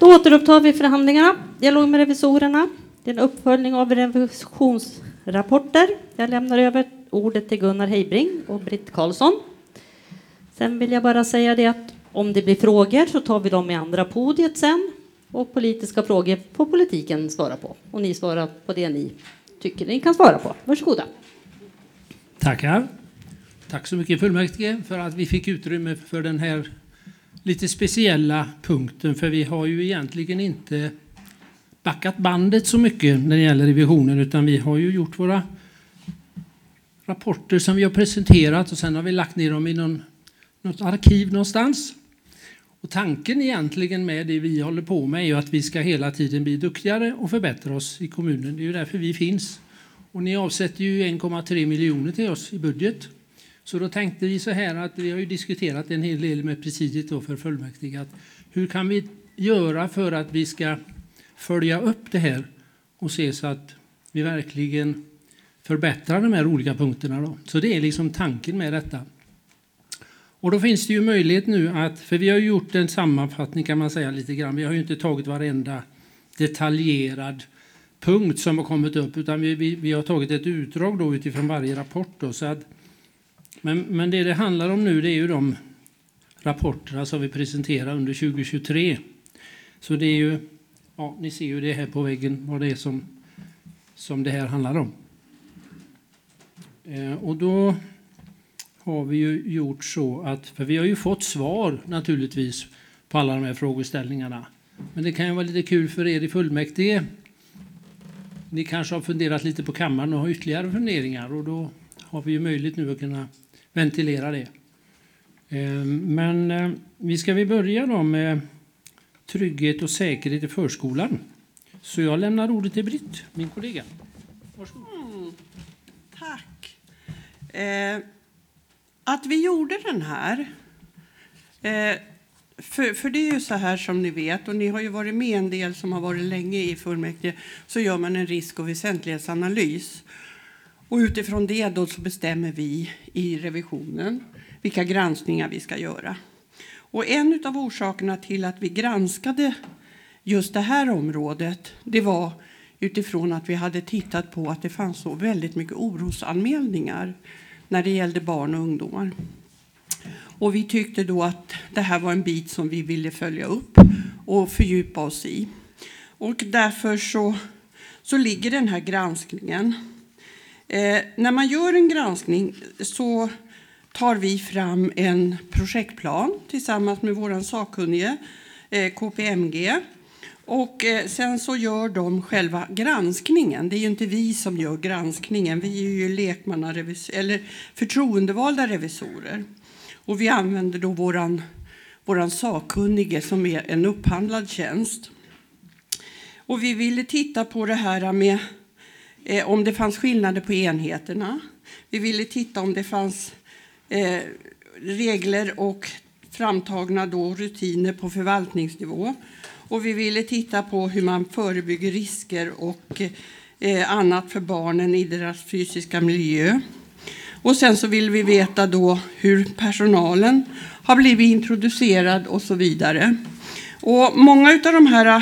Då återupptar vi förhandlingarna. Dialog med revisorerna. Det är en uppföljning av revisionsrapporter. Jag lämnar över ordet till Gunnar Heibring och Britt Karlsson. Sen vill jag bara säga det att om det blir frågor så tar vi dem i andra podiet sen. Och politiska frågor får politiken svara på. Och ni svarar på det ni tycker ni kan svara på. Varsågoda. Tackar. Tack så mycket fullmäktige för att vi fick utrymme för den här lite speciella punkten. För vi har ju egentligen inte backat bandet så mycket när det gäller revisionen. Utan vi har ju gjort våra rapporter som vi har presenterat. Och sen har vi lagt ner dem i något arkiv någonstans. Och tanken egentligen med det vi håller på med är ju att vi ska hela tiden bli duktigare och förbättra oss i kommunen. Det är ju därför vi finns. Och ni avsätter ju 1,3 miljoner till oss i budget. Så då tänkte vi så här att vi har ju diskuterat en hel del med presidiet då för fullmäktige. Att hur kan vi göra för att vi ska följa upp det här och se så att vi verkligen förbättrar de här olika punkterna då. Så det är liksom tanken med detta. Och då finns det ju möjlighet nu att, för vi har ju gjort en sammanfattning kan man säga lite grann. Vi har ju inte tagit varenda detaljerad punkt som har kommit upp utan vi har tagit ett utdrag då utifrån varje rapport då. Så att, men det handlar om nu det är ju de rapporterna som vi presenterar under 2023. Så det är ju, ja ni ser ju det här på väggen vad det är som det här handlar om. Och då har vi ju gjort så att, för vi har ju fått svar naturligtvis på alla de här frågeställningarna. Men det kan ju vara lite kul för er i fullmäktige. Ni kanske har funderat lite på kammaren och har ytterligare funderingar och då har vi ju möjlighet nu att kunna ventilera det. Men vi ska börja då med trygghet och säkerhet i förskolan. Så jag lämnar ordet till Britt, min kollega. Varsågod. Tack. Att vi gjorde den här, för det är ju så här som ni vet, och ni har ju varit med en del som har varit länge i fullmäktige, så gör man en risk- och väsentlighetsanalys. Och utifrån det då så bestämmer vi i revisionen vilka granskningar vi ska göra. Och en av orsakerna till att vi granskade just det här området, det var utifrån att vi hade tittat på att det fanns så väldigt mycket orosanmälningar när det gällde barn och ungdomar. Och vi tyckte då att det här var en bit som vi ville följa upp och fördjupa oss i. Och därför så ligger den här granskningen. När man gör en granskning så tar vi fram en projektplan tillsammans med vår sakkunnige KPMG. Och sen så gör de själva granskningen. Det är ju inte vi som gör granskningen. Vi är ju eller förtroendevalda revisorer. Och vi använder då våran sakkunnige som är en upphandlad tjänst. Och vi ville titta på det här med om det fanns skillnader på enheterna. Vi ville titta om det fanns regler och framtagna då rutiner på förvaltningsnivå. Och vi ville titta på hur man förebygger risker och annat för barnen i deras fysiska miljö. Och sen så vill vi veta då hur personalen har blivit introducerad och så vidare. Och många av de här,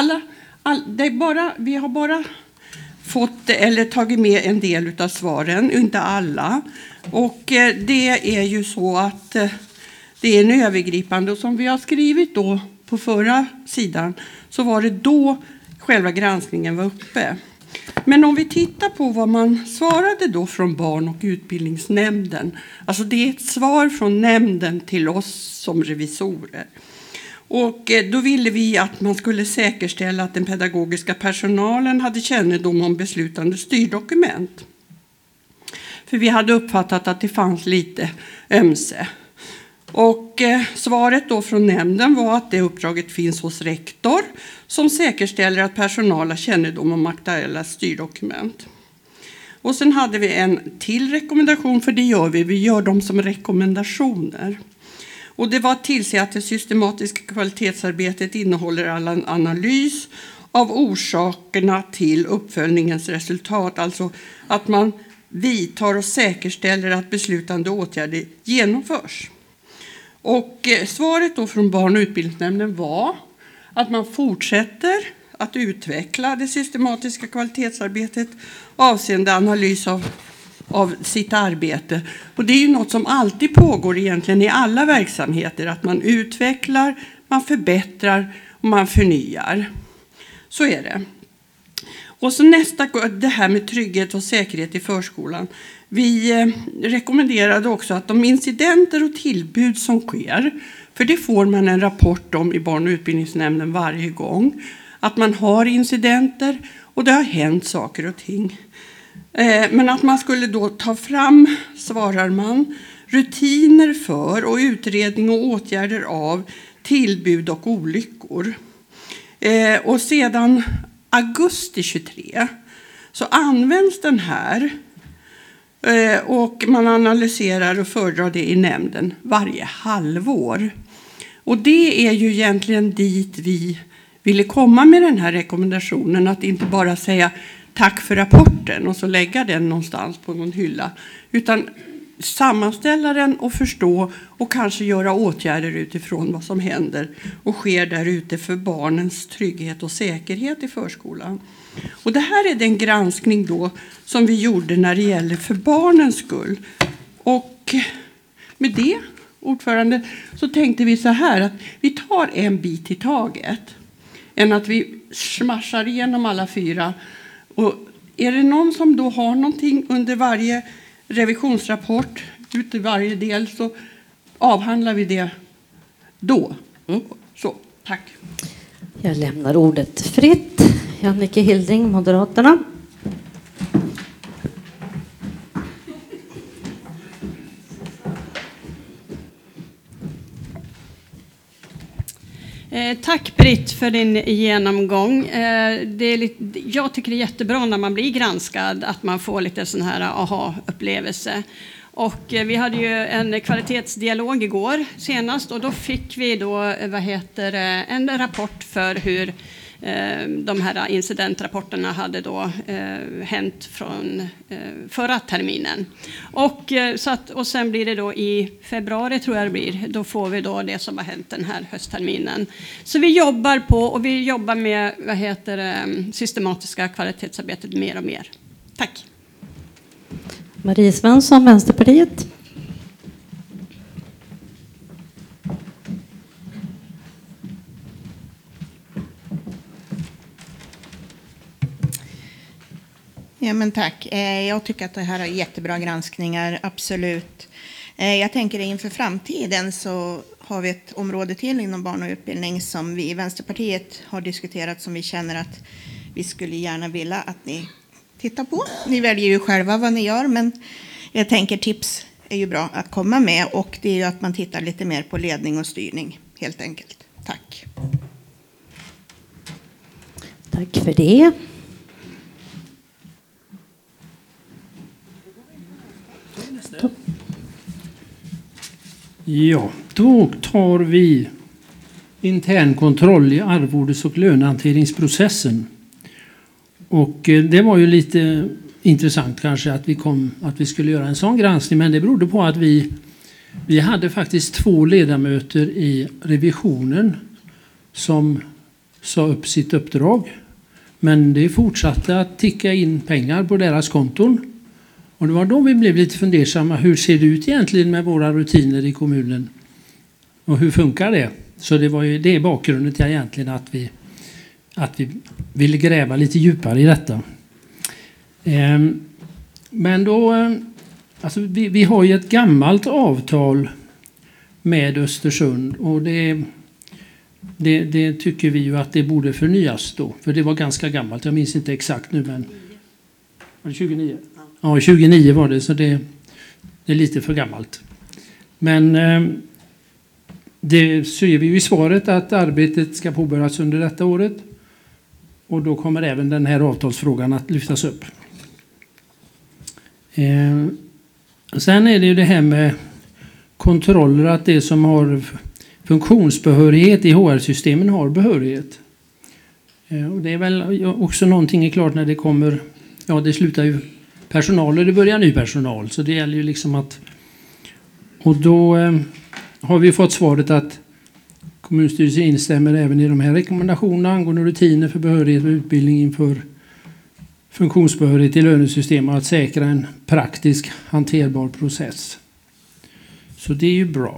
vi har bara fått eller tagit med en del av svaren, inte alla. Och det är ju så att det är en övergripande, och som vi har skrivit då på förra sidan så var det då själva granskningen var uppe. Men om vi tittar på vad man svarade då från barn- och utbildningsnämnden. Alltså det är ett svar från nämnden till oss som revisorer. Och då ville vi att man skulle säkerställa att den pedagogiska personalen hade kännedom om beslutande styrdokument. För vi hade uppfattat att det fanns lite ömse. Och svaret då från nämnden var att det uppdraget finns hos rektor som säkerställer att personal har kännedom om aktuella styrdokument. Och sen hade vi en till rekommendation, för det gör vi gör dem som rekommendationer. Och det var att tillse att det systematiska kvalitetsarbetet innehåller all analys av orsakerna till uppföljningens resultat. Alltså att man vidtar och säkerställer att beslutande åtgärder genomförs. Och svaret då från barn- och utbildningsnämnden var att man fortsätter att utveckla det systematiska kvalitetsarbetet avseende analys av sitt arbete. Och det är ju något som alltid pågår egentligen i alla verksamheter, att man utvecklar, man förbättrar och man förnyar. Så är det. Och så nästa, det här med trygghet och säkerhet i förskolan. Vi rekommenderade också att de incidenter och tillbud som sker, för det får man en rapport om i barn- och utbildningsnämnden varje gång, att man har incidenter och det har hänt saker och ting. Men att man skulle då ta fram, svarar man, rutiner för och utredning och åtgärder av tillbud och olyckor. Och sedan augusti 23 så används den här och man analyserar och föredrar det i nämnden varje halvår. Och det är ju egentligen dit vi ville komma med den här rekommendationen, att inte bara säga tack för rapporten och så lägga den någonstans på någon hylla, utan sammanställa den och förstå och kanske göra åtgärder utifrån vad som händer och sker där ute för barnens trygghet och säkerhet i förskolan. Och det här är den granskning då som vi gjorde när det gäller för barnens skull. Och med det, ordförande, så tänkte vi så här att vi tar en bit i taget än att vi smashar igenom alla 4. Och är det någon som då har någonting under varje revisionsrapport, ut i varje del, så avhandlar vi det då. Så, tack. Jag lämnar ordet fritt. Jannike Hilding, Moderaterna. Tack Britt för din genomgång. Jag tycker det är jättebra när man blir granskad att man får lite sån här aha-upplevelse. Och vi hade ju en kvalitetsdialog igår senast och då fick vi då en rapport för hur de här incidentrapporterna hade då hänt från förra terminen. Och sen blir det då i februari, tror jag det blir, då får vi då det som har hänt den här höstterminen. Så vi jobbar med systematiska kvalitetsarbetet mer och mer. Tack. Marie Svensson, Vänsterpartiet. Ja, men tack. Jag tycker att det här är jättebra granskningar, absolut. Jag tänker inför framtiden så har vi ett område till inom barn och utbildning som vi i Vänsterpartiet har diskuterat, som vi känner att vi skulle gärna vilja att ni tittar på. Ni väljer ju själva vad ni gör, men jag tänker tips är ju bra att komma med, och det är ju att man tittar lite mer på ledning och styrning helt enkelt. Tack. Tack för det. Ja, då tar vi intern kontroll i arvodes- och lönehanteringsprocessen. Och det var ju lite intressant kanske att vi skulle göra en sån granskning, men det berodde på att vi hade faktiskt 2 ledamöter i revisionen som sa upp sitt uppdrag. Men det fortsatte att ticka in pengar på deras konton. Och det var då vi blev lite fundersamma. Hur ser det ut egentligen med våra rutiner i kommunen? Och hur funkar det? Så det var ju det bakgrunden till egentligen att vi ville gräva lite djupare i detta. Men då, alltså vi har ju ett gammalt avtal med Östersund, och det tycker vi ju att det borde förnyas då. För det var ganska gammalt, jag minns inte exakt nu, men var det 29? Ja, 29 var det, så det är lite för gammalt. Men det ser vi ju i svaret att arbetet ska påbörjas under detta året. Och då kommer även den här avtalsfrågan att lyftas upp. Sen är det ju det här med kontroller, att det som har funktionsbehörighet i HR-systemen har behörighet. Och det är väl också någonting är klart när det kommer, ja det slutar ju personal och det börjar ny personal, så det gäller ju liksom att, och då har vi fått svaret att Kommunstyrelsen instämmer även i de här rekommendationerna angående rutiner för behörighet och utbildning inför funktionsbehörighet i lönesystem och att säkra en praktisk hanterbar process. Så det är ju bra.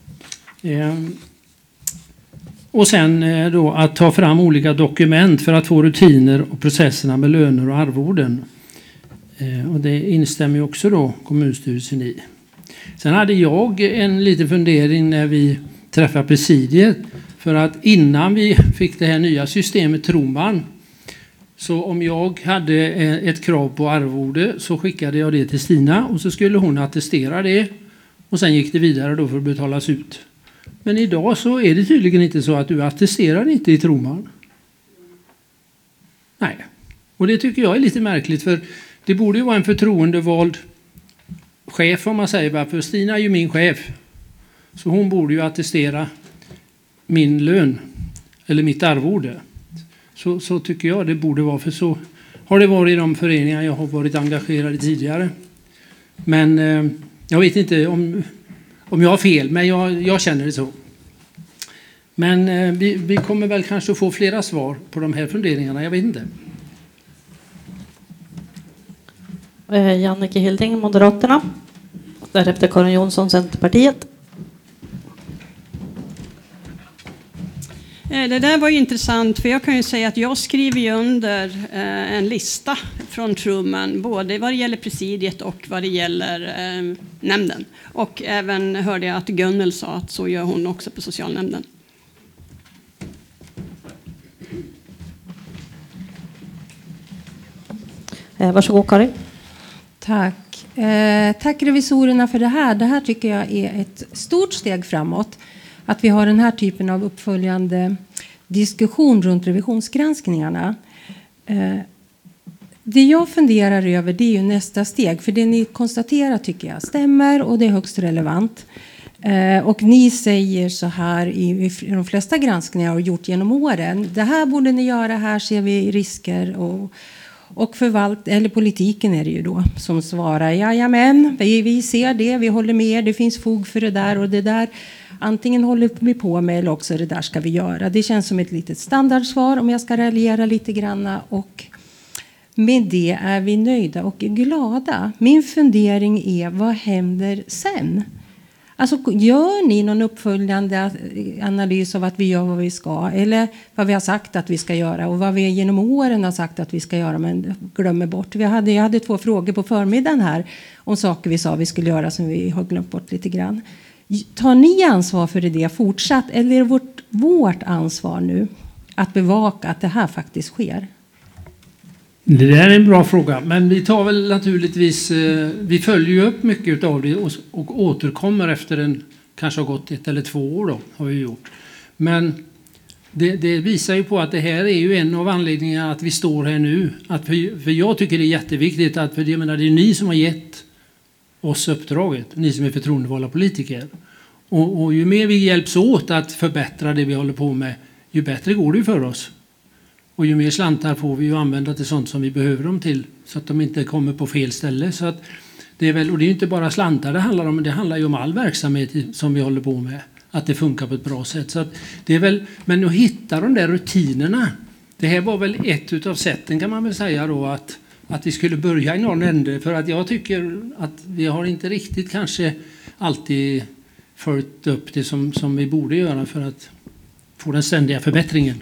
Och sen då att ta fram olika dokument för att få rutiner och processerna med löner och arvoden. Och det instämmer ju också då kommunstyrelsen i. Sen hade jag en liten fundering när vi träffade presidiet. För att innan vi fick det här nya systemet tror man. Så om jag hade ett krav på arvode så skickade jag det till Stina. Och så skulle hon attestera det. Och sen gick det vidare då för att betalas ut. Men idag så är det tydligen inte så att du attesterar inte i Troman. Nej. Och det tycker jag är lite märkligt för det borde ju vara en förtroendevald chef om man säger. För Stina är ju min chef. Så hon borde ju attestera min lön eller mitt arvode. Så tycker jag det borde vara. För så har det varit i de föreningar jag har varit engagerad i tidigare. Men jag vet inte om jag har fel, men jag känner det så. Men vi kommer väl kanske få flera svar på de här funderingarna, jag vet inte. Jannike Hilding, Moderaterna. Därefter Karin Jonsson, Centerpartiet. Det där var ju intressant, för jag kan ju säga att jag skriver ju under en lista från Truman, både vad det gäller presidiet och vad det gäller nämnden. Och även hörde jag att Gunnel sa att så gör hon också på socialnämnden. Varsågod Karin. Tack. Tack revisorerna för det här. Det här tycker jag är ett stort steg framåt. Att vi har den här typen av uppföljande diskussion runt revisionsgranskningarna. Det jag funderar över det är ju nästa steg. För det ni konstaterar tycker jag stämmer och det är högst relevant. Och ni säger så här i de flesta granskningar har gjort genom åren. Det här borde ni göra, här ser vi risker och eller politiken är det ju då som svarar jajamän, vi ser det, vi håller med, det finns fog för det där och det där. Antingen håller vi på med eller också det där ska vi göra. Det känns som ett litet standardsvar om jag ska raljera lite granna och med det är vi nöjda och glada. Min fundering är vad händer sen? Alltså gör ni någon uppföljande analys av att vi gör vad vi ska eller vad vi har sagt att vi ska göra och vad vi genom åren har sagt att vi ska göra men glömmer bort. Jag hade 2 frågor på förmiddagen här om saker vi sa vi skulle göra som vi har glömt bort lite grann. Tar ni ansvar för det fortsatt eller är det vårt ansvar nu att bevaka att det här faktiskt sker? Det där är en bra fråga, men vi tar väl naturligtvis, vi följer ju upp mycket av det och återkommer efter kanske har gått 1 eller 2 år då, har vi gjort. Men det visar ju på att det här är ju en av anledningarna att vi står här nu. För jag tycker det är jätteviktigt att, för jag menar, det är ni som har gett oss uppdraget, ni som är förtroendevalda politiker. Och ju mer vi hjälps åt att förbättra det vi håller på med, ju bättre går det ju för oss. Och ju mer slantar får vi ju använda till sånt som vi behöver dem till. Så att de inte kommer på fel ställe. Så att det är väl, och det är ju inte bara slantar det handlar om. Det handlar ju om all verksamhet som vi håller på med. Att det funkar på ett bra sätt. Så att det är väl, men att hitta de där rutinerna. Det här var väl ett utav sätten kan man väl säga då. Att vi skulle börja i någon ände. För att jag tycker att vi har inte riktigt kanske alltid följt upp det som vi borde göra. För att få den ständiga förbättringen.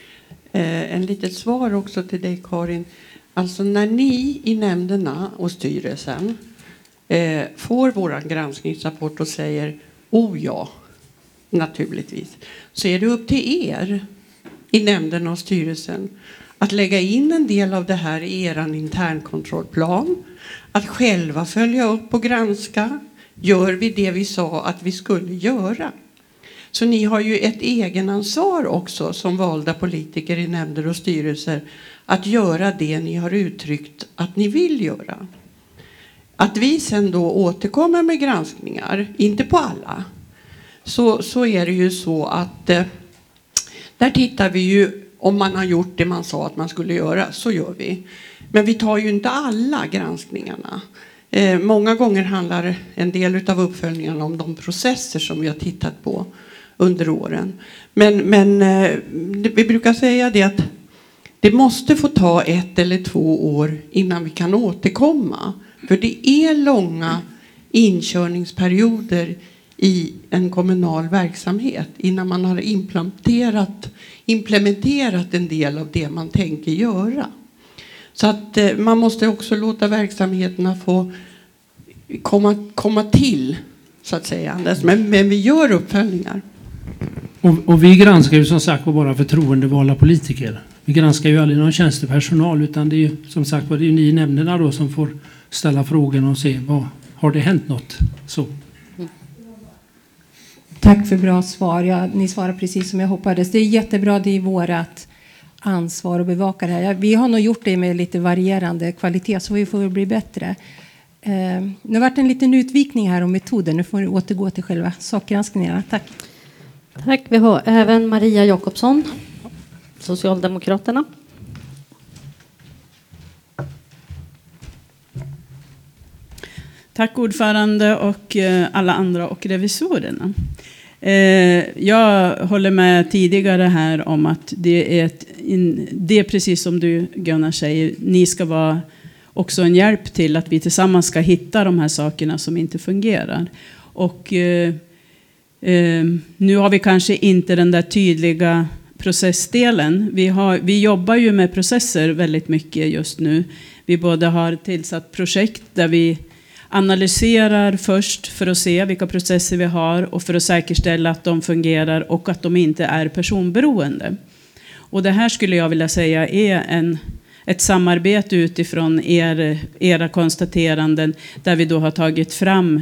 En litet svar också till dig Karin. Alltså när ni i nämnderna och styrelsen får våran granskningsrapport och säger ja, naturligtvis. Så är det upp till er i nämnden och styrelsen att lägga in en del av det här i er internkontrollplan. Att själva följa upp och granska. Gör vi det vi sa att vi skulle göra? Så ni har ju ett egenansvar också som valda politiker i nämnder och styrelser att göra det ni har uttryckt att ni vill göra. Att vi sen då återkommer med granskningar, inte på alla, så är det ju så att där tittar vi ju om man har gjort det man sa att man skulle göra, så gör vi. Men vi tar ju inte alla granskningarna. Många gånger handlar en del av uppföljningarna om de processer som vi har tittat på under åren. Men vi brukar säga det att det måste få ta 1 eller 2 år innan vi kan återkomma. För det är långa inkörningsperioder i en kommunal verksamhet innan man har implementerat en del av det man tänker göra. Så att man måste också låta verksamheterna få komma till, så att säga. Men vi gör uppföljningar. Och vi granskar ju som sagt bara förtroendevalda politiker. Vi granskar ju aldrig någon tjänstepersonal, utan det är ju som sagt det är ju ni i nämnderna då som får ställa frågan och se har det hänt något. Så. Tack för bra svar. Ni svarar precis som jag hoppades. Det är jättebra, det är vårat ansvar att bevaka det här. Vi har nog gjort det med lite varierande kvalitet, så vi får bli bättre. Nu har varit en liten utvikning här om metoden. Nu får vi återgå till själva sakgranskningarna. Tack. Tack. Vi har även Maria Jakobsson, Socialdemokraterna. Tack ordförande och alla andra och revisorerna. Jag håller med tidigare här om att det är precis som du Gunnar säger, ni ska vara också en hjälp till att vi tillsammans ska hitta de här sakerna som inte fungerar. Och nu har vi kanske inte den där tydliga processdelen. Vi jobbar ju med processer väldigt mycket just nu. Vi både har tillsatt projekt där vi analyserar först för att se vilka processer vi har och för att säkerställa att de fungerar och att de inte är personberoende. Och det här skulle jag vilja säga är ett samarbete utifrån era konstateranden där vi då har tagit fram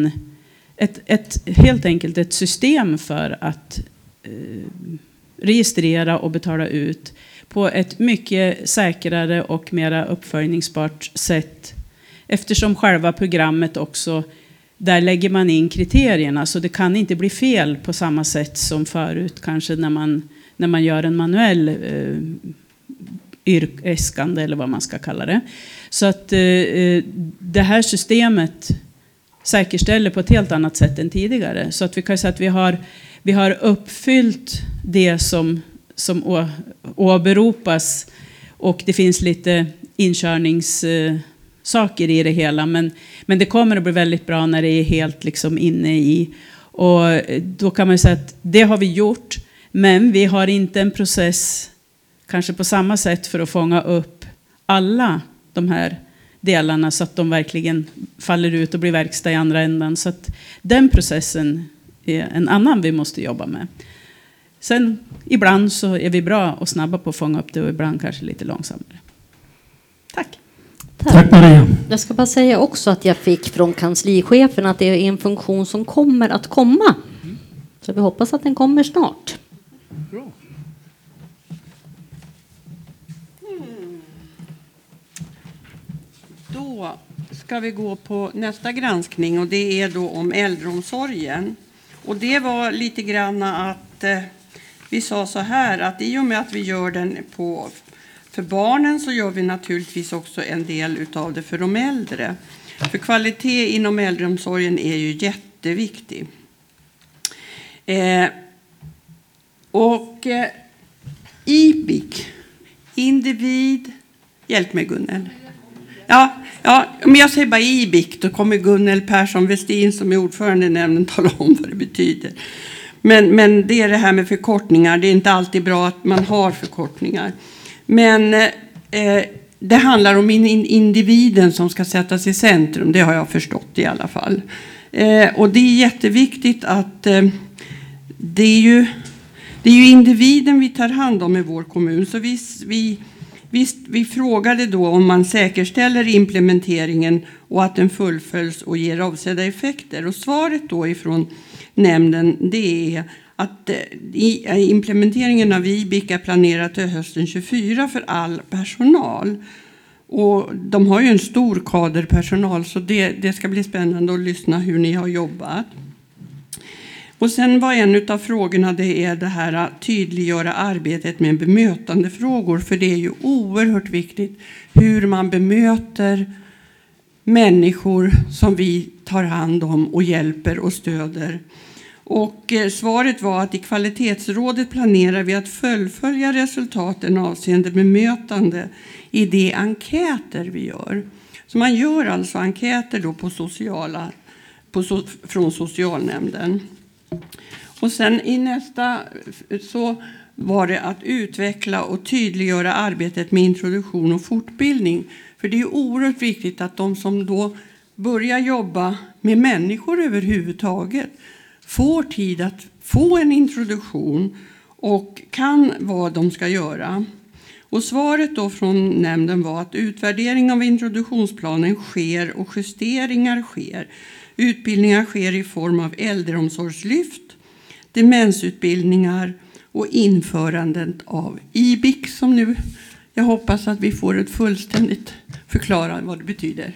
helt enkelt ett system för att registrera och betala ut på ett mycket säkrare och mera uppföljningsbart sätt. Eftersom själva programmet också, där lägger man in kriterierna så det kan inte bli fel på samma sätt som förut kanske när man gör en manuell äskande eller vad man ska kalla det. Så att det här systemet säkerställer på ett helt annat sätt än tidigare. Så att vi kan säga att vi har uppfyllt det som åberopas och det finns lite inkörningssaker i det hela. Men det kommer att bli väldigt bra när det är helt liksom inne i. Och då kan man säga att det har vi gjort. Men vi har inte en process kanske på samma sätt för att fånga upp alla de här delarna så att de verkligen faller ut och blir verkstad i andra ändan. Så att den processen är en annan vi måste jobba med. Sen ibland så är vi bra och snabba på att fånga upp det och ibland kanske lite långsammare. Tack. Tack Maria. Jag ska bara säga också att jag fick från kanslichefen att det är en funktion som kommer att komma. Så vi hoppas att den kommer snart. Bra. Då ska vi gå på nästa granskning och det är då om äldreomsorgen. Och det var lite grann att vi sa så här att i och med att vi gör den för barnen så gör vi naturligtvis också en del utav det för de äldre. För kvalitet inom äldreomsorgen är ju jätteviktig. IBIC, individ, hjälp mig Gunnel. Ja, men jag säger bara IBIC, då kommer Gunnel Persson Westin som är ordförande i nämnden tala om vad det betyder. Men det är det här med förkortningar, det är inte alltid bra att man har förkortningar. Men det handlar om individen som ska sättas i centrum, det har jag förstått i alla fall. Och det är jätteviktigt att det är ju individen vi tar hand om i vår kommun. Så vi frågade då om man säkerställer implementeringen och att den fullföljs och ger avsedda effekter. Och svaret då ifrån nämnden det är att implementeringen av IBIC är planerat till hösten 24 för all personal. Och de har ju en stor kaderpersonal så det ska bli spännande att lyssna hur ni har jobbat. Och sen var en av frågorna det är det här att tydliggöra arbetet med bemötandefrågor. För det är ju oerhört viktigt hur man bemöter människor som vi tar hand om och hjälper och stöder. Och svaret var att i kvalitetsrådet planerar vi att fullfölja resultaten avseende bemötande i de enkäter vi gör. Så man gör alltså enkäter då från socialnämnden. Och sen i nästa så var det att utveckla och tydliggöra arbetet med introduktion och fortbildning. För det är oerhört viktigt att de som då börjar jobba med människor överhuvudtaget får tid att få en introduktion och kan vad de ska göra. Och svaret då från nämnden var att utvärdering av introduktionsplanen sker och justeringar sker. Utbildningar sker i form av äldreomsorgslyft, demensutbildningar och införandet av IBIC som nu jag hoppas att vi får ett fullständigt förklara vad det betyder.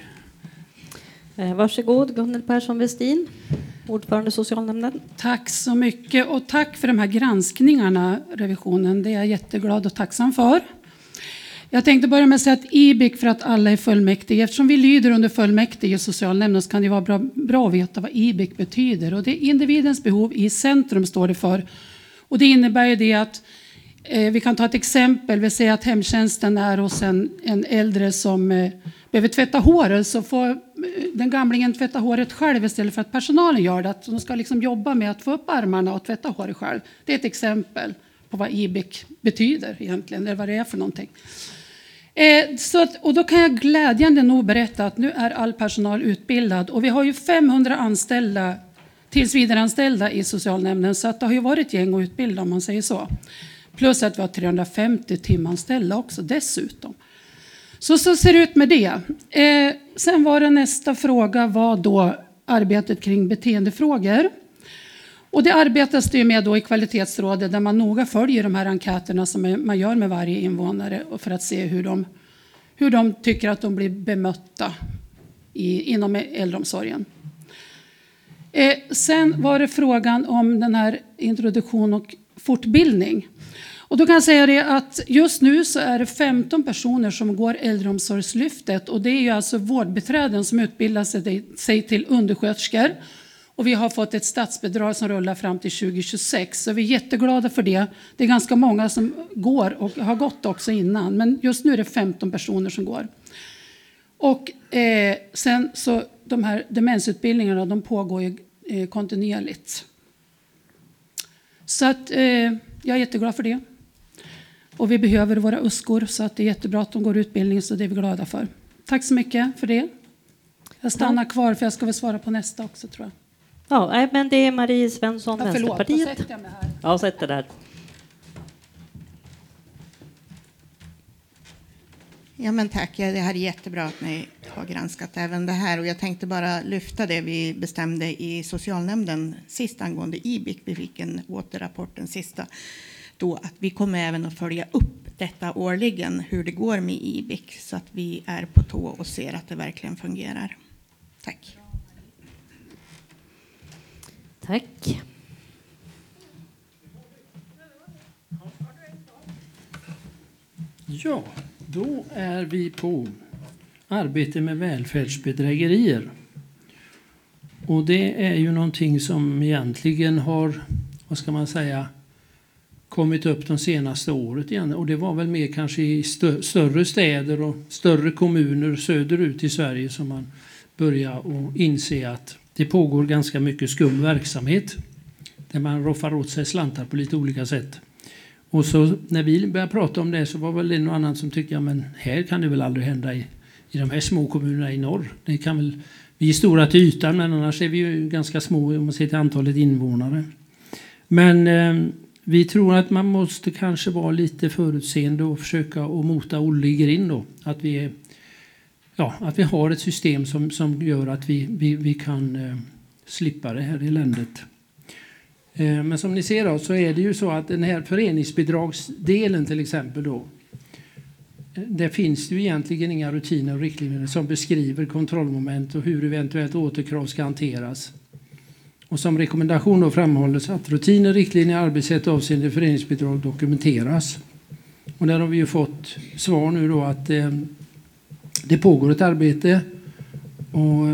Varsågod Gunnel Persson-Westin, ordförande socialnämnden. Tack så mycket och tack för de här granskningarna, revisionen. Det är jag jätteglad och tacksam för. Jag tänkte börja med att säga att IBIC för att alla är fullmäktige. Eftersom vi lyder under fullmäktige i socialnämnden så kan det vara bra att veta vad IBIC betyder. Och det är individens behov i centrum står det för. Och det innebär ju det att vi kan ta ett exempel. Vi säger att hemtjänsten är hos en äldre som behöver tvätta håret, så får den gamlingen tvätta håret själv istället för att personalen gör det. Att de ska liksom jobba med att få upp armarna och tvätta håret själv. Det är ett exempel på vad IBIC betyder egentligen, eller vad det är för någonting. Och då kan jag glädjande nog berätta att nu är all personal utbildad. Och vi har ju 500 anställda, tillsvidareanställda i socialnämnden, så att det har ju varit gäng att utbilda om man säger så. Plus att vi har 350 timanställda också dessutom. Så ser det ut med det. Sen var det nästa fråga var då arbetet kring beteendefrågor. Och det arbetas det med då i kvalitetsrådet där man noga följer de här enkäterna som man gör med varje invånare för att se hur de tycker att de blir bemötta inom äldreomsorgen. Sen var det frågan om den här introduktion och fortbildning. Och då kan jag säga det att just nu så är det 15 personer som går äldreomsorgslyftet. Och det är ju alltså vårdbiträden som utbildar sig till undersköterskor. Och vi har fått ett statsbidrag som rullar fram till 2026. Så vi är jätteglada för det. Det är ganska många som går och har gått också innan. Men just nu är det 15 personer som går. Och sen så de här demensutbildningarna, de pågår ju kontinuerligt. Så att jag är jätteglad för det. Och vi behöver våra uskor så att det är jättebra att de går utbildning, så det är vi glada för. Tack så mycket för det. Jag stannar kvar för jag ska väl svara på nästa också tror jag. Ja, men det är Marie Svensson, Vänsterpartiet. Förlåt, då sätter jag mig här. Ja, sätt det där. Ja, men tack. Det här är jättebra att ni har granskat även det här. Och jag tänkte bara lyfta det vi bestämde i socialnämnden sist angående IBIC. Vi fick en återrapport den sista. Då att vi kommer även att följa upp detta årligen, hur det går med IBIC. Så att vi är på tå och ser att det verkligen fungerar. Tack. Tack. Ja, då är vi på arbete med välfärdsbedrägerier. Och det är ju någonting som egentligen har, vad ska man säga, kommit upp de senaste året igen. Och det var väl mer kanske i större städer och större kommuner söderut i Sverige som man börjar att inse att det pågår ganska mycket skum verksamhet där man roffar åt sig slantar på lite olika sätt. Och så när vi började prata om det så var väl det någon annan som tyckte, ja men här kan det väl aldrig hända i de här små kommunerna i norr. Det kan väl, vi är stora till ytan men annars är vi ju ganska små om man ser till antalet invånare. Men vi tror att man måste kanske vara lite förutseende och försöka att mota Olle i grind då. Att vi har ett system som gör att vi kan slippa det här eländet. Men som ni ser då, så är det ju så att den här föreningsbidragsdelen till exempel då, det finns ju egentligen inga rutiner och riktlinjer som beskriver kontrollmoment och hur eventuellt återkrav ska hanteras. Och som rekommendation då framhålls att rutiner, riktlinjer, arbetssätt avseende föreningsbidrag dokumenteras. Och där har vi ju fått svar nu då att det pågår ett arbete och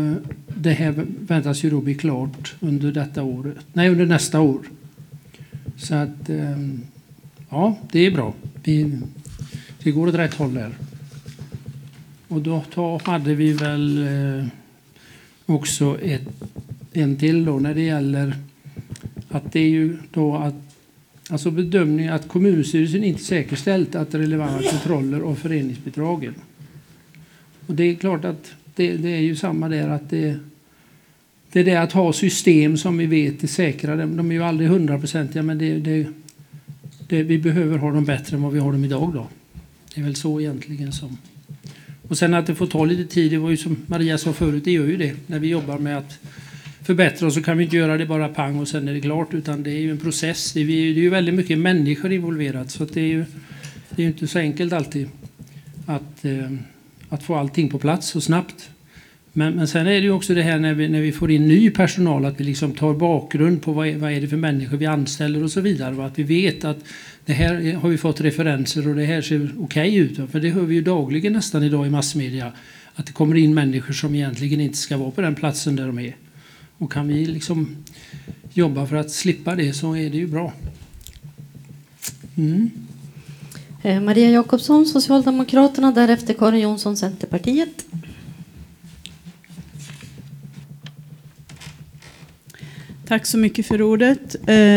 det här väntas ju då bli klart under nästa år. Så att ja, det är bra. Det går åt rätt håll där. Och då hade vi väl också en till då när det gäller att det är ju då att alltså bedömning att kommunstyrelsen inte säkerställt att relevanta kontroller av föreningsbidragen. Och det är klart att det är ju samma där att det är det att ha system som vi vet är säkra. De är ju aldrig 100%, men vi behöver ha dem bättre än vad vi har dem idag då. Det är väl så egentligen som. Och sen att det får ta lite tid, det var ju som Maria sa förut, det gör ju det. När vi jobbar med att förbättra så kan vi inte göra det bara pang och sen är det klart, utan det är ju en process. Det är ju väldigt mycket människor involverat, så att det är ju inte så enkelt alltid att få allting på plats så snabbt. Men sen är det ju också det här när vi får in ny personal, att vi liksom tar bakgrund på vad är det för människor vi anställer och så vidare. Och att vi vet att det här har vi fått referenser och det här ser okej ut. För det hör vi ju dagligen nästan idag i massmedia. Att det kommer in människor som egentligen inte ska vara på den platsen där de är. Och kan vi liksom jobba för att slippa det så är det ju bra. Maria Jakobsson, Socialdemokraterna, därefter Karin Jonsson, Centerpartiet. Tack så mycket för ordet.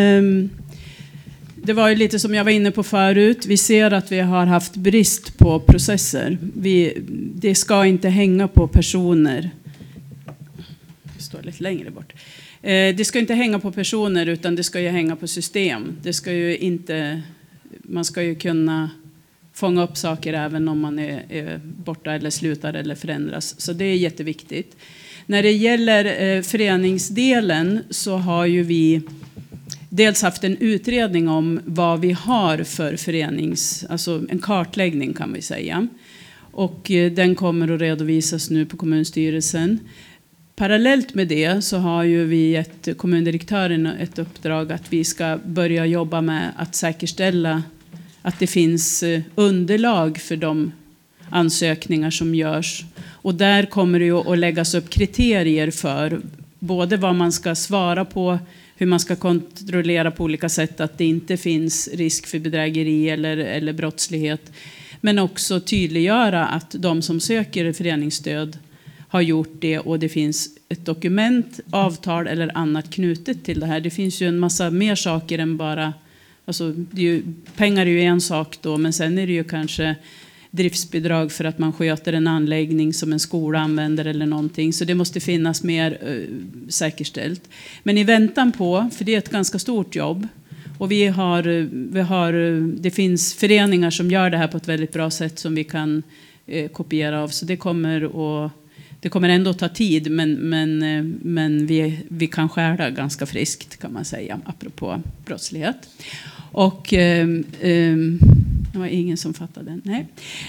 Det var ju lite som jag var inne på förut. Vi ser att vi har haft brist på processer. Det ska inte hänga på personer. Det står lite längre bort. Det ska inte hänga på personer, utan det ska ju hänga på system. Det ska ju inte, man ska ju kunna fånga upp saker även om man är borta eller slutar eller förändras. Så det är jätteviktigt. När det gäller föreningsdelen så har ju vi dels haft en utredning om vad vi har för alltså en kartläggning kan vi säga. Och den kommer att redovisas nu på kommunstyrelsen. Parallellt med det så har ju vi gett kommundirektören ett uppdrag att vi ska börja jobba med att säkerställa att det finns underlag för de ansökningar som görs. Och där kommer det ju att läggas upp kriterier för både vad man ska svara på, hur man ska kontrollera på olika sätt att det inte finns risk för bedrägeri eller brottslighet. Men också tydliggöra att de som söker föreningsstöd har gjort det och det finns ett dokument, avtal eller annat knutet till det här. Det finns ju en massa mer saker än bara, alltså pengar är ju en sak då, men sen är det ju kanske driftsbidrag för att man sköter en anläggning som en skola använder eller någonting. Så det måste finnas mer säkerställt. Men i väntan på, för det är ett ganska stort jobb, och det finns föreningar som gör det här på ett väldigt bra sätt som vi kan kopiera av. Så det kommer ändå ta tid, men vi kan skära ganska friskt kan man säga, apropå brottslighet. Och det var ingen som fattade den. Nej.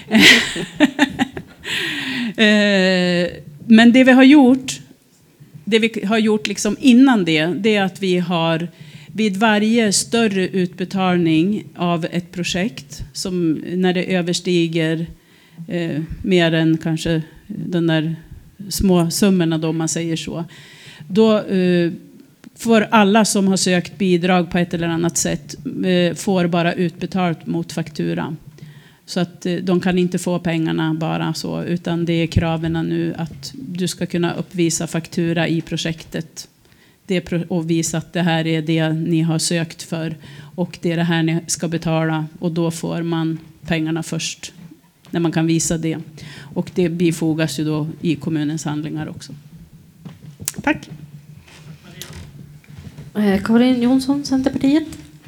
Men det vi har gjort liksom innan det är att vi har vid varje större utbetalning av ett projekt, som när det överstiger mer än kanske den där små summorna då, om man säger så, då får alla som har sökt bidrag på ett eller annat sätt får bara utbetalt mot faktura. Så att de kan inte få pengarna bara så, utan det är kraven nu att du ska kunna uppvisa faktura i projektet. Och visa att det här är det ni har sökt för och det är det här ni ska betala, och då får man pengarna först när man kan visa det. Och det bifogas ju då i kommunens handlingar också. Tack. Karin Jonsson, Centerpartiet.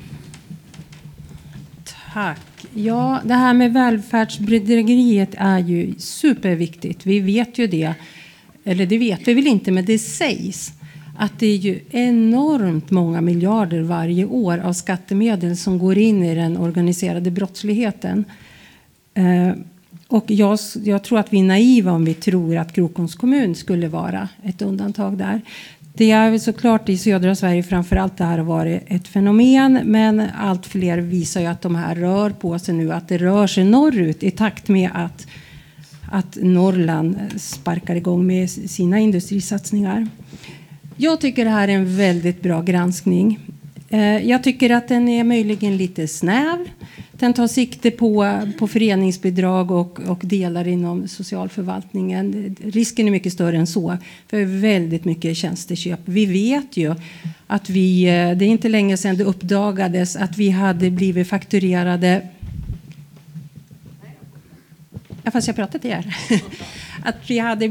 Tack. Ja, det här med välfärdsbedrägeriet är ju superviktigt. Vi vet ju det. Eller det vet vi väl inte, men det sägs att det är ju enormt många miljarder varje år av skattemedel som går in i den organiserade brottsligheten. Och jag tror att vi är naiva om vi tror att Krokoms kommun skulle vara ett undantag där. Det är väl såklart i södra Sverige framförallt det här har varit ett fenomen, men allt fler visar ju att de här rör på sig nu, att det rör sig norrut i takt med att Norrland sparkar igång med sina industrisatsningar. Jag tycker det här är en väldigt bra granskning. Jag tycker att den är möjligen lite snäv. Den tar sikte på föreningsbidrag och delar inom socialförvaltningen. Risken är mycket större än så. För väldigt mycket tjänsteköp. Vi vet ju att det är inte länge sedan det uppdagades att vi hade blivit fakturerade. Ja, fast jag pratar till er. Att vi hade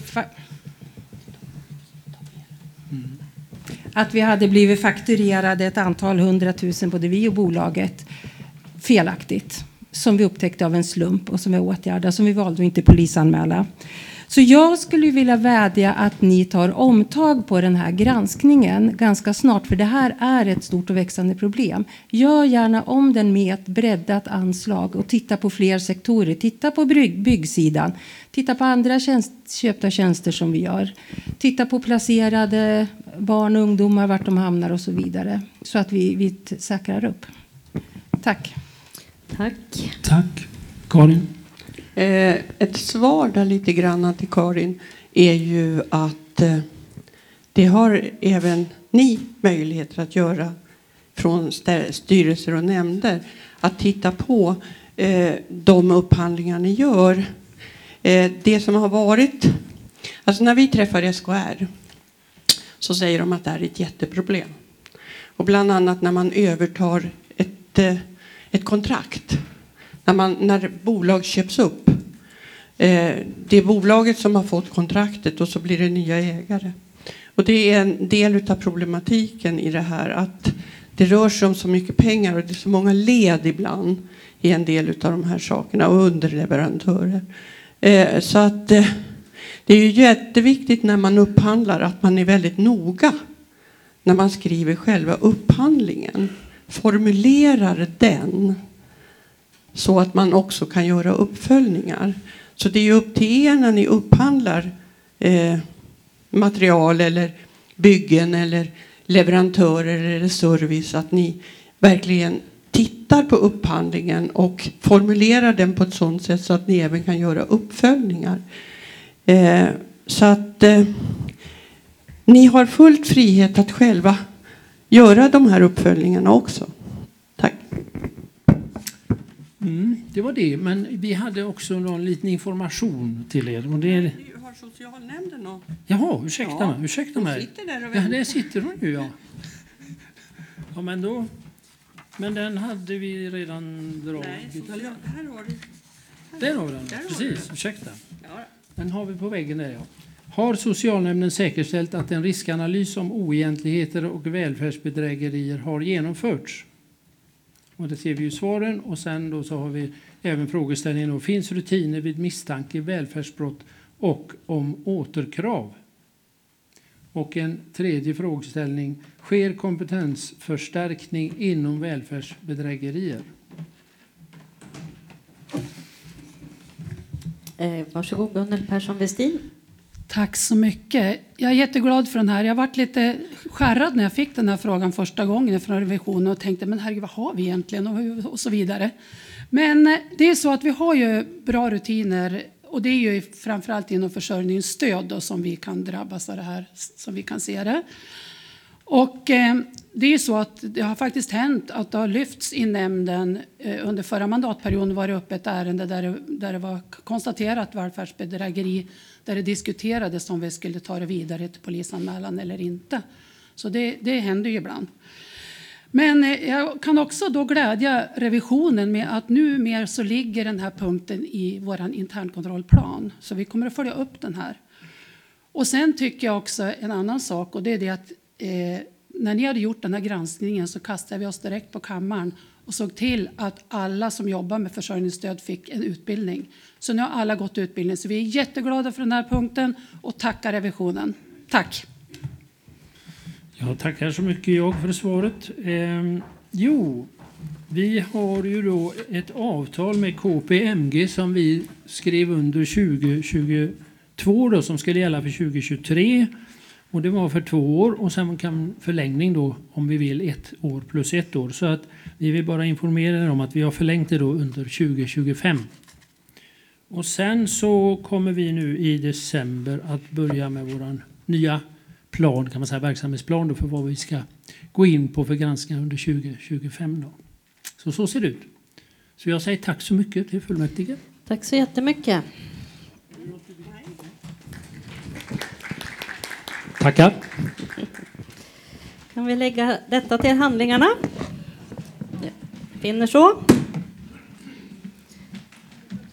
blivit fakturerade ett antal 100 000, både vi och bolaget, felaktigt. Som vi upptäckte av en slump och som vi åtgärdade, som vi valde att inte polisanmäla. Så jag skulle vilja vädja att ni tar omtag på den här granskningen ganska snart. För det här är ett stort och växande problem. Gör gärna om den med ett breddat anslag och titta på fler sektorer. Titta på byggsidan. Titta på andra köpta tjänster som vi gör. Titta på placerade barn och ungdomar, vart de hamnar och så vidare. Så att vi säkrar upp. Tack. Tack. Karin? Ett svar där lite grann till Karin är ju att det har även ni möjligheter att göra från styrelser och nämnder. Att titta på de upphandlingar ni gör. Det som har varit, alltså när vi träffar SKR så säger de att det här är ett jätteproblem. Och bland annat när man övertar ett kontrakt. När bolag köps upp. Det är bolaget som har fått kontraktet och så blir det nya ägare. Och det är en del av problematiken i det här. Att det rör sig om så mycket pengar och det är så många led ibland i en del av de här sakerna. Och underleverantörer. Så att det är ju jätteviktigt när man upphandlar att man är väldigt noga. När man skriver själva upphandlingen. Formulerar den. Så att man också kan göra uppföljningar. Så det är upp till er när ni upphandlar material eller byggen eller leverantörer eller service. Att ni verkligen tittar på upphandlingen och formulerar den på ett sådant sätt så att ni även kan göra uppföljningar. Så att ni har fullt frihet att själva göra de här uppföljningarna också. Tack. Det var det, men vi hade också någon liten information till er. Och det är... Har socialnämnden och... Jaha, ursäkta mig. Sitter där och ja, där sitter hon ju, ja. Ja, men den hade vi redan dragit. Nej, här har du. Där har vi den, precis, ursäkta. Den har vi på väggen där, ja. Har socialnämnden säkerställt att en riskanalys om oegentligheter och välfärdsbedrägerier har genomförts? Och det ser vi ju svaren, och sen då så har vi även frågeställningen då, finns rutiner vid misstanke välfärdsbrott och om återkrav? Och en tredje frågeställning, sker kompetensförstärkning inom välfärdsbedrägerier? Varsågod Gunnel Persson-Westin. Tack så mycket. Jag är jätteglad för den här. Jag varit lite skärrad när jag fick den här frågan första gången från revisionen och tänkte, men herregud, vad har vi egentligen och så vidare. Men det är så att vi har ju bra rutiner, och det är ju framförallt inom försörjningsstöd då, som vi kan drabbas av det här, som vi kan se det. Och det är så att det har faktiskt hänt att det har lyfts i nämnden under förra mandatperioden, var det uppe ett ärende där det var konstaterat välfärdsbedrägeri, där det diskuterades om vi skulle ta det vidare till polisanmälan eller inte. Så det händer ju ibland. Men jag kan också då glädja revisionen med att numera så ligger den här punkten i vår internkontrollplan. Så vi kommer att följa upp den här. Och sen tycker jag också en annan sak, och det är det att när ni hade gjort den här granskningen så kastade vi oss direkt på kammaren och såg till att alla som jobbar med försörjningsstöd fick en utbildning. Så nu har alla gått utbildning. Så vi är jätteglada för den här punkten och tackar revisionen. Tack. Jag tackar så mycket jag för svaret. Vi har ju då ett avtal med KPMG som vi skrev under 2022 då, som ska gälla för 2023. Och det var för 2 år, och sen kan förlängning då om vi vill 1 år plus 1 år. Så att vi vill bara informera er om att vi har förlängt det då under 2025. Och sen så kommer vi nu i december att börja med vår nya plan, kan man säga, verksamhetsplan då, för vad vi ska gå in på för granskningar under 2025. Då. Så ser det ut. Så jag säger tack så mycket till fullmäktige. Tack så jättemycket. Tackar. Kan vi lägga detta till handlingarna? Finner så.